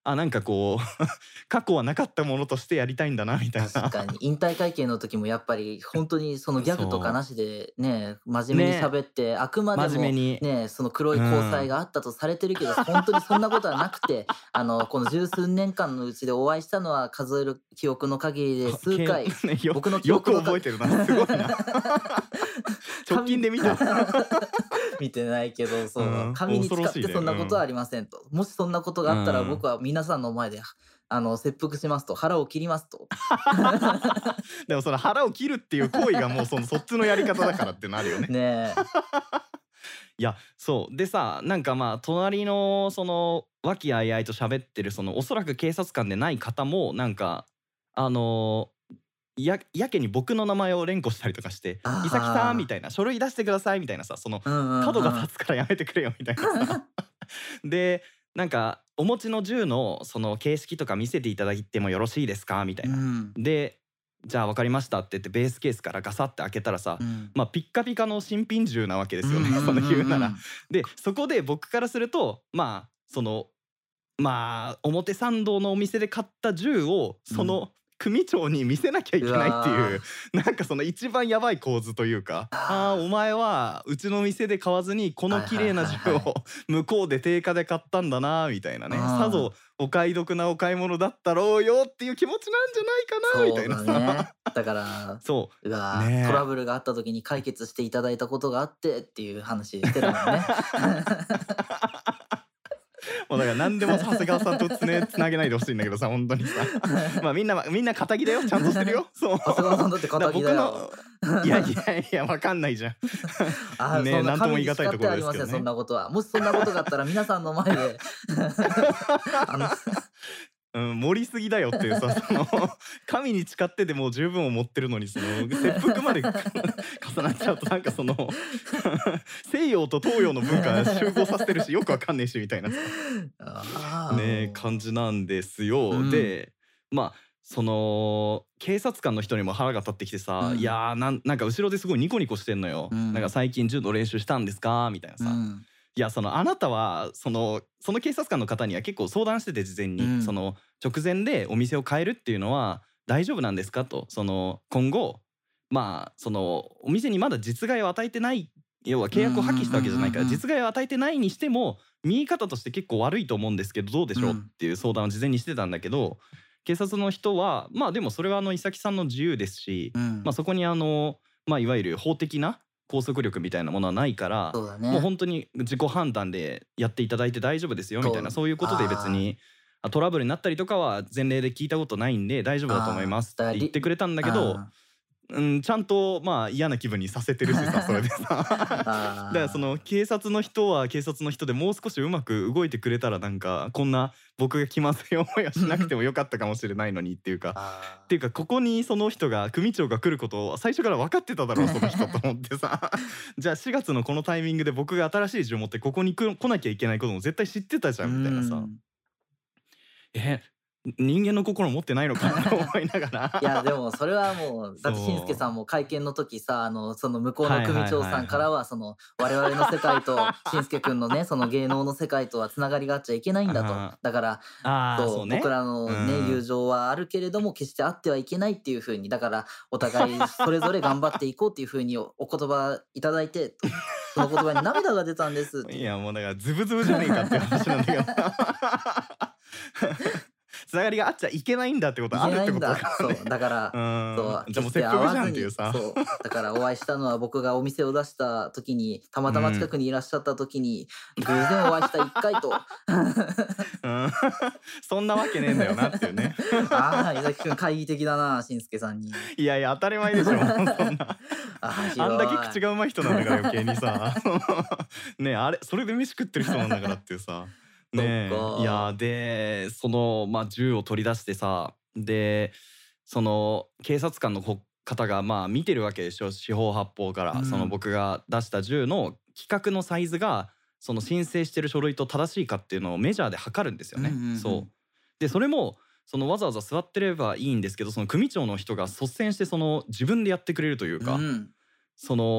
あなんかこう過去はなかったものとしてやりたいんだなみたいな。 確かに引退会見の時もやっぱり本当にそのギャグとかなそしでね、真う面目にね喋って、あくまで真面目もに。 ね、その黒い交際うん。 があったとされてるけど、本当にそんなことはなくて、あの、この十数年間のうちでお会いしたのは数える記憶の限りではけん数回、 ね、よ僕の記よく憶のか覚えてるな、すごいな。直近紙で見た。 見てないけど、 うそう、 ん、 紙に使っ恐ろしいね。 てそんなことはあうん。 りませんと。もしそんなことがうあったらん。 僕は皆さんの前で、あの、切腹しますと、腹を切りますと。 でもその腹を切るっていう行為がもうそのそっちのやり方だからってなるよね。 ねえ。 いや、そうでさ、なんかまあ隣のその和気あいあいと喋ってるそのおそらく警察官でない方もなんかあのややけに僕の名前を連呼したりとかして「伊崎さん」みあたいな「書類出してください」みたいなさ、そのあ、うんうん角がうん。 立つからやめてくれよみたいなさ。でなんかお持ちの銃のその形式とか見せていただいてもよろしいですかみたいうな。 ん、 でじゃあ分かりましたって言ってベースケースからガサって開けたらさ、 うん。 まあピッカピカの新品銃なわけですよね、 うんうんその言うなら。 うんうん。 でそこで僕からするとまあそのまあ表参道のお店で買った銃をうん。 その組長に見せなきゃいうけないっていう、 わなんかその一番やばい構図というか、あああ。 お前はうちの店で買わずにこのはいはい綺麗な銃はいはい。 を向こうで定価で買ったんだなみたいなね、さぞうん。 お買い得なお買い物だったろうよっていう気持ちなんじゃないかなみたそういなさ。 だね。だから、 そううわ、トラねブルがあった時に解決していただいたことがあってっていう話してたもんね。 もうだから何でも長谷川さんとつねつなげないでほしいんだけどさ、本当にさ。まあみんなみんな堅気だよ、ちゃんとしてるよ。そう。 長谷川さんだってだから仇だ僕よ。 のいやいやいやわかんないじゃん。 ああ、そね、 んななんとも神に誓っ言い難いとこてありません、そんろですけどね。 なことは。もしそんなことがあったら皆さんの前であのうん、盛りすぎだよっていうさ、その神に誓ってでもう十分思ってるのにその切腹まで重なっちゃうとなんかその西洋と東洋の文化集合させてるしよくわかんねえしみたいなさああ、 ね感じなんですよ。 うん、 でまあその警察官の人にも腹が立ってきてさ、いうん、 やーなんなんか後ろですごいニコニコしてんのよ。 うん、 なんか最近柔道練習したんですかみたいなさ。 うん、 いやそのあなたはそのその警察官の方には結構相談してて事前に、 うん、 その直前でお店を変えるっていうのは大丈夫なんですかと、その今後まあそのお店にまだ実害を与えてない、要はうん、うん、 契約を破棄したわけじゃないからうん、 実害を与えてないにしても見え方として結構悪いと思うんですけどどうでしょうっうん、 ていう相談を事前にしてたんだけど、警察の人はまあでもそれはあの伊崎さんの自由ですし、 うん、 まあ、そこにあのまあいわゆる法的な拘束力みたいなものはないからそうだね。 もう本当に自己判断でやっていただいて大丈夫ですよみたいな、 そう、 そういうことで別あにあトラブルになったりとかは前例で聞いたことないんで大丈夫だと思いあ、ああ、 ますだからりって言ってくれたんだけど、 あうん、ちゃんとまあ嫌な気分にさせてるしさそれでさだからそあ、 の警察の人は警察の人でもう少しうまく動いてくれたらなんかこんな僕が気まずい思いはしなくてもよかったかもしれないのにっていうかあっていうかここにその人が組長が来ることを最初から分かってただろうその人と思ってさじゃあしがつのこのタイミングで僕が新しい銃を持ってここに来来なきゃいけないことも絶対知ってたじゃうんみたいなさ、 ん。 え人間の心持ってないのかと思いながいや、 らでもそれはもう、だってしんすけさそんも会見の時さ、あの、その向こうのはいはい組長はいはいさんからは、その、我々の世界としんすけくんのね、その芸能の世界とはつながりがあっちゃいけないんだと。 あだからあーそう、 そうね僕らうのね、友ん情はあるけれども、決してあってはいけないっていう風に、だからお互いそれぞれ頑張っていこうっていう風におお言葉いただいてと、その言葉に涙が出たんですと。 いやもうだからズブズブじゃねえかっていう話なんだけどつながりがあっちゃいけないんだってこといあるってけないんだ。 ことだからそう、 ね。 だからうんそう、 じゃあもう決して会切腹じゃんわずに、 っていうさ。 そう、だからお会いしたのは僕がお店を出した時に、たまたま近くにいらっしゃった時に、偶然お会いしたいっかいと。 うんそんなわけねえんだよなっていうね。 ああ、伊崎くん懐疑的だな、しんすけさんに。 いやいや当たり前でしょそんな。 ああ、ひあんだけどい。 口がうまい人なんだから余計にさねえあれそれで飯食ってる人なんだからっていうさねそっかえいやでそのまあ銃を取り出してさでその警察官のこ方がまあ見てるわけでしょ四方八方から、 うんその僕が出した銃の規格のサイズがその申請してる書類と正しいかっていうのをメジャーで測るんですよね。 うんうんうんそうでそれもそのわざわざ座ってればいいんですけどその組長の人が率先してその自分でやってくれるというか、 うん。 その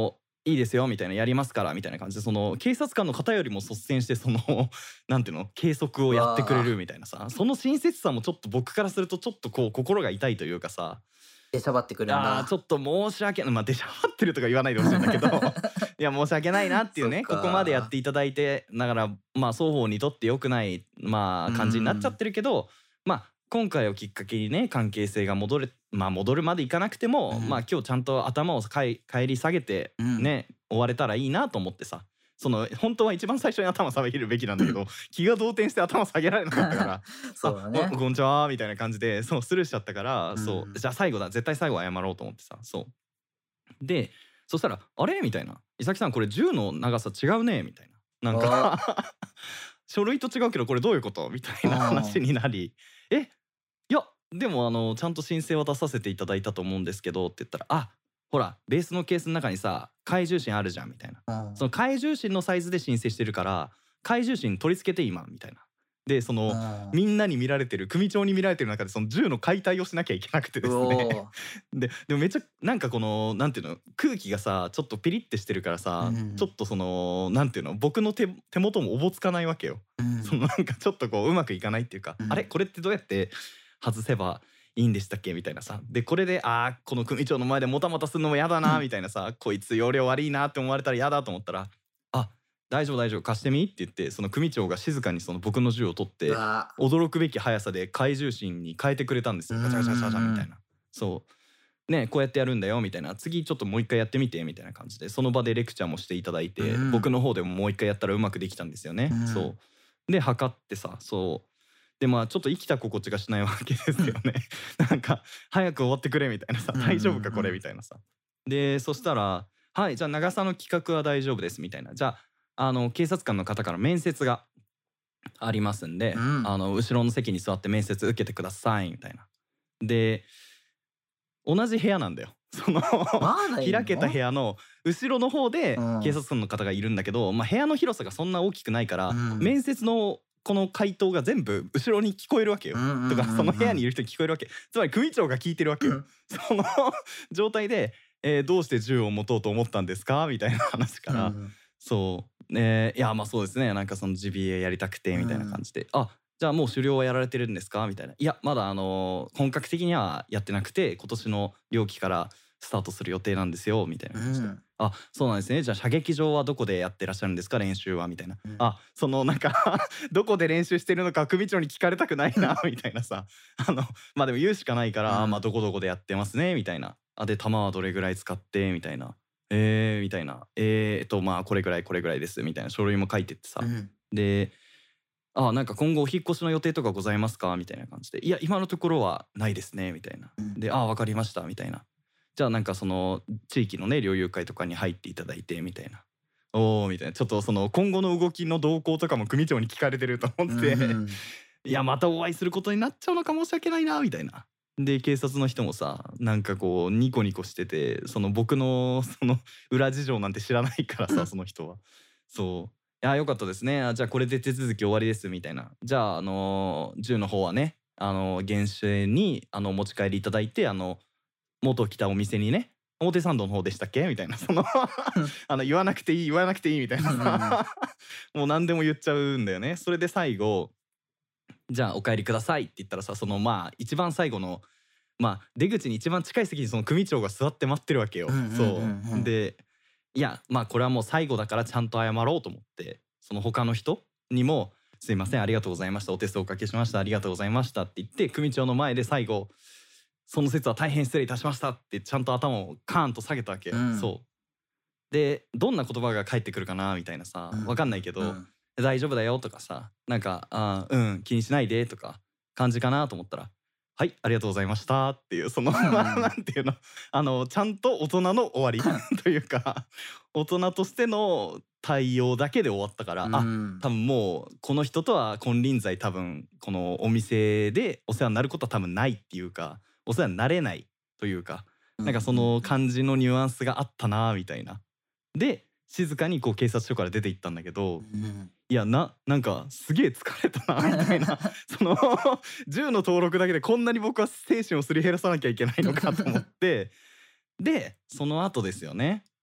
いいですよみたいな、やりますからみたいな感じで、その警察官の方よりも率先してそのなんていうの、計測をやってくれるみたいなさ、その親切さもちょっと僕からするとちょっとこう心が痛いというかさ、 でしゃばってくるんあーちょだ。 っと申し訳ない、まあ出しゃばってるとか言わないでほしいんだけどいや申し訳ないなっていうね、 そっかここまでやっていただいて、だからまあ双方にとって良くないまあ感じになっちゃってるけど、まあ今回をきっかけにね関係性が戻る、まあ戻るまでいかなくても、 うんまあ今日ちゃんと頭をかい帰り下げてうんね、終われたらいいなと思ってさ、その本当は一番最初に頭下げるべきなんだけど気が動転して頭下げられなかったからそうだねあおこんにちはみたいな感じでそうスルーしちゃったから、 うんそうじゃあ最後だ、絶対最後謝ろうと思ってさ、そうでそしたらあれみたいな、伊崎さんこれ銃の長さ違うねみたいな、なんか書類と違うけどこれどういうことみたいな話になり、えいやでもあのちゃんと申請は出させていただいたと思うんですけどって言ったら、あほらベースのケースの中にさ懐柔芯あるじゃんみたいな、 うんその懐柔芯のサイズで申請してるから懐柔芯取り付けて今みたいな、でそのうんみんなに見られてる組長に見られてる中でその銃の解体をしなきゃいけなくてですうおねーででもめっちゃなんかこのなんていうの空気がさちょっとピリッてしてるからさ、 うんちょっとそのなんていうの僕の手手元もおぼつかないわけよ、 うんそのなんかちょっとこううまくいかないっていうか、 うんあれこれってどうやって外せばいいんでしたっけみたいなさ、でこれであーこの組長の前でもたもたするのもやだなみたいなさ、こいつ容量悪いなって思われたらやだと思ったら、あ大丈夫大丈夫貸してみって言って、その組長が静かにその僕の銃を取ってうわ驚くべき速さで懐柔芯に変えてくれたんですよ、ガチャガチャガチャガチャみたいな、そうねこうやってやるんだよみたいな、次ちょっともう一回やってみてみたいな感じでその場でレクチャーもしていただいて、 うん僕の方でももう一回やったらうまくできたんですよね、 うんそうで測ってさ、そうでまあちょっと生きた心地がしないわけですよねなんか早く終わってくれみたいなさ、 うん大丈夫かこれみたいなさ、でそしたらはいじゃあ長さの企画は大丈夫ですみたいな、じゃああの警察官の方から面接がありますんで、 うんあの後ろの席に座って面接受けてくださいみたいな、で同じ部屋なんだよそのまだいいの開けた部屋の後ろの方でうん警察官の方がいるんだけど、まあ、部屋の広さがそんな大きくないから、 うん面接のこの回答が全部後ろに聞こえるわけよ、 うんうんうんうんとかその部屋にいる人に聞こえるわけ、つまり組長が聞いてるわけよ、その状態で、えーどうして銃を持とうと思ったんですかみたいな話から、 うんそうねいやまあそうですねなんかその ジービーエー やりたくてみたいな感じで、あじゃあもう狩猟はやられてるんですかみたいな、いやまだあのー本格的にはやってなくて今年の猟期からスタートする予定なんですよみたいな感じで、 うんあそうなんですね、じゃあ射撃場はどこでやってらっしゃるんですか練習はみたいな、 うんあそのなんかどこで練習してるのか組長に聞かれたくないなみたいなさあのまあでも言うしかないから、 うんあまあどこどこでやってますねみたいな、あで弾はどれぐらい使ってみたいな、えーみたいな、えーっとまあこれぐらいこれぐらいですみたいな書類も書いてってさ、 うんであなんか今後お引っ越しの予定とかございますかみたいな感じで、いや今のところはないですねみたいな、 うんであ分かりましたみたいな、じゃあなんかその地域のね猟友会とかに入っていただいてみたいな、おーみたいな、ちょっとその今後の動きの動向とかも組長に聞かれてると思って、 うんいやまたお会いすることになっちゃうのか申し訳ないなみたいな。で警察の人もさなんかこうニコニコしてて、その僕のその裏事情なんて知らないからさその人はそういやよかったですね、あじゃあこれで手続き終わりですみたいな、じゃああのー銃の方はねあのー厳正にあの持ち帰りいただいて、あの元来たお店にね表参道の方でしたっけみたいな、そのあの言わなくていい言わなくていいみたいなさもう何でも言っちゃうんだよね。それで最後じゃあお帰りくださいって言ったらさ、そのまあ一番最後のまあ出口に一番近い席にその組長が座って待ってるわけよ。 うんうんうんうんそうでいやまあこれはもう最後だからちゃんと謝ろうと思って、その他の人にも「すいませんありがとうございましたお手数おかけしましたありがとうございました」って言って組長の前で最後「その説は大変失礼いたしました」ってちゃんと頭をカーンと下げたわけよ。 うんそうでどんな言葉が返ってくるかなみたいなさうん分かんないけど、 うん大丈夫だよとかさなんかあーうん気にしないでとか感じかなと思ったらはいありがとうございましたっていうそのなんていうのあのちゃんと大人の終わりというか大人としての対応だけで終わったから、あうん多分もうこの人とは金輪際多分このお店でお世話になることは多分ないっていうかお世話になれないというかなんかその感じのニュアンスがあったなみたいな。で静かにこう警察署から出て行ったんだけど、 うんいやななんかすげえ疲れたなみたいなその銃の登録だけでこんなに僕は精神をすり減らさなきゃいけないのかと思ってでその後ですよね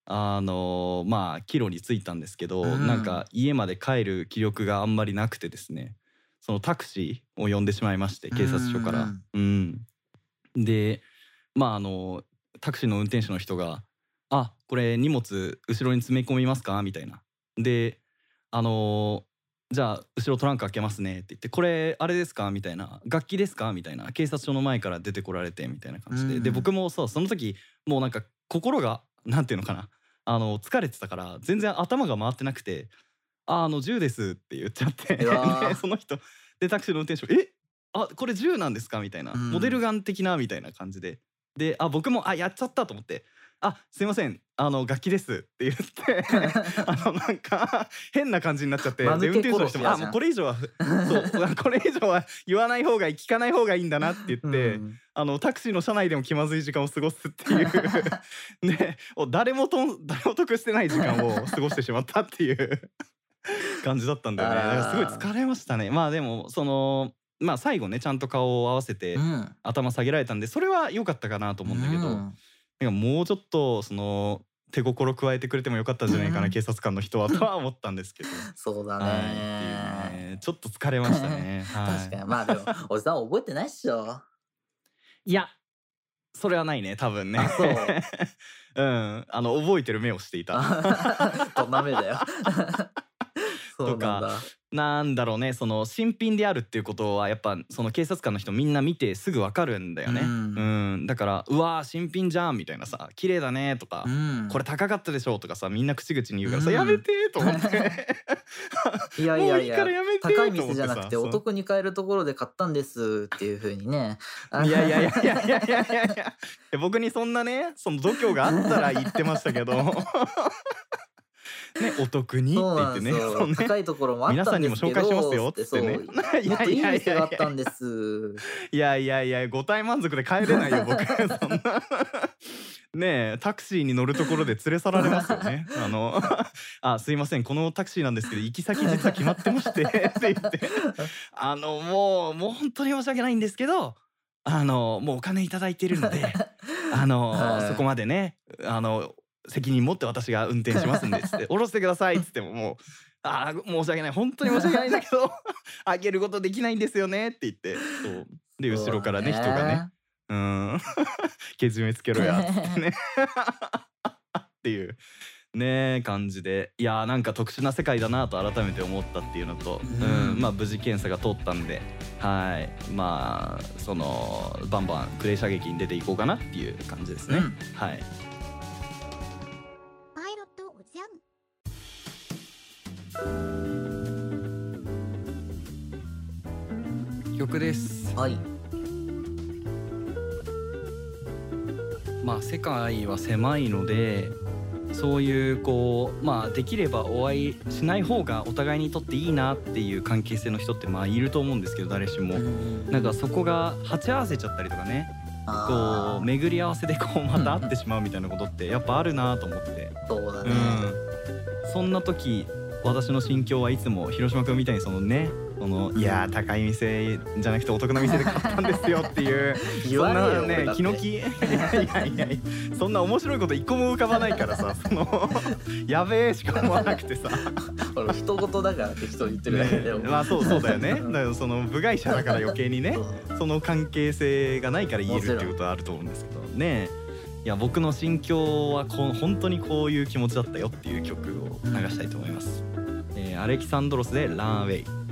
あのまあ帰路に着いたんですけど、 うんなんか家まで帰る気力があんまりなくてですね、そのタクシーを呼んでしまいまして、警察署から。 うんうんでまああのタクシーの運転手の人が「あ、これ荷物後ろに詰め込みますか?」みたいな。であのじゃあ後ろトランク開けますねって言って「これあれですか?」みたいな「楽器ですか?」みたいな、警察署の前から出てこられてみたいな感じで、 うんで僕もそうその時もうなんか心がなんていうのかな、あの疲れてたから全然頭が回ってなくて「ああの銃です」って言っちゃってうわーでその人でタクシーの運転手「えあこれ銃なんですか?」みたいな、 うんモデルガン的なみたいな感じで、であ僕も「あやっちゃった」と思って「あすいませんあの楽器です」って言ってあのなんか変な感じになっちゃって、で間抜け運転手の人も「あ殺し屋じゃんもうこれ以上はそうこれ以上は言わない方がいい聞かない方がいいんだな」って言って、 うんあのタクシーの車内でも気まずい時間を過ごすっていうでお誰もと誰も得してない時間を過ごしてしまったっていう感じだったんだよね。だからすごい疲れましたね。まあでもそのまあ最後ねちゃんと顔を合わせてうん頭下げられたんでそれは良かったかなと思うんだけど、 うんなんかもうちょっとその手心加えてくれてもよかったんじゃないかな、 うん警察官の人はとは思ったんですけど。 そうだはい、っていうね。 ねちょっと疲れましたね。はい、 確かにまあでもおじさん覚えてないっしょ。 いやそれはないね多分ね。 あそううんあの覚えてる目をしていた。 どんな目だよ。そうなんだ。 なんだろうね、その新品であるっていうことはやっぱその警察官の人みんな見てすぐわかるんだよね。 ううんん、だからうわー新品じゃんみたいなさ、綺麗だねとか、 うんこれ高かったでしょとかさ、みんな口々に言うからさ、 うんやめてーと思っていやいもういいやいやからやめてー高いと思ってさ店じゃなくてお得に買えるところで買ったんですっていう風にね。 いやいやいやいやいやいやいやいや僕にそんなねその度胸があったら言ってましたけどねお得にってそう言ってねなんですよ。 そうね高いところもあったんですけど。 皆さんにも紹介しますよっつってねそうもっといい店があったんです。 いやいやいや五体満足で帰れないよ僕そんなねえタクシーに乗るところで連れ去られますよね。あのあすいませんこのタクシーなんですけど行き先実は決まってましてって言ってあのもうもう本当に申し訳ないんですけどあのもうお金いただいてるのであの、 はいそこまでねあの責任持って私が運転しますんでつって降ろしてくださいっつってももうあー申し訳ない本当に申し訳ないんだけどあげることできないんですよねって言ってそうで後ろからね人がねうんけじめつけろやっつってねっていうね感じでいやーなんか特殊な世界だなと改めて思ったっていうのと、 うんうんまあ無事検査が通ったんではいまあそのバンバンクレー射撃に出ていこうかなっていう感じですね、 うんはいパイロットおじゃん。 曲です。 はい。 まあ世界は狭いのでそういうこうまあできればお会いしない方がお互いにとっていいなっていう関係性の人ってまあいると思うんですけど誰しも、なんかそこが鉢合わせちゃったりとかねこう巡り合わせでこうまた会ってしまうみたいなことってやっぱあるなと思ってそうだね。 うんそんな時私の心境はいつも広島君みたいにそのねそのいやー高い店じゃなくてお得な店で買ったんですよっていう言わねえよそんな俺だって気の気いやいやいやそんな面白いこと一個も浮かばないからさそのやべえしか思わなくてさ俺人事だから適当に言ってるだけで。 ねまあそうそうだよねだからその部外者だから余計にねそうその関係性がないから言えるっていうことはあると思うんですけどねいや僕の心境はこう本当にこういう気持ちだったよっていう曲を流したいと思います、えーアレキサンドロスでランウェイ